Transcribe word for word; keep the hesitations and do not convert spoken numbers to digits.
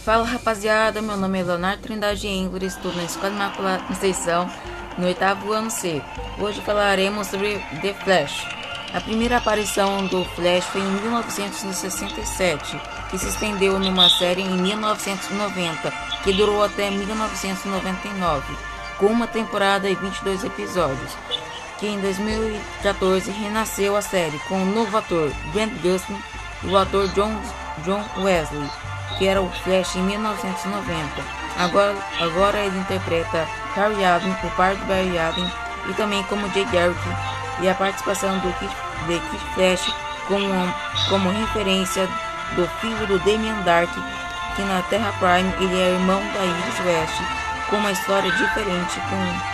Fala rapaziada, meu nome é Leonardo Trindade Engler, estudo na Escola Imaculada Conceição, no oitavo ano C. Hoje falaremos sobre The Flash. A primeira aparição do Flash foi em mil novecentos e sessenta e sete, que se estendeu numa série em mil novecentos e noventa, que durou até mil novecentos e noventa e nove, com uma temporada e vinte e dois episódios, que em dois mil e quatorze renasceu a série com o novo ator Grant Gustin e o ator John, John Wesley, que era o Flash em mil novecentos e noventa. Agora, agora ele interpreta Harry Allen, o pai de Barry Allen, e também como Jay Garrick, e a participação do Kid, de Kid Flash como, como referência do filho do Damian Dark, que na Terra Prime ele é irmão da Iris West, com uma história diferente com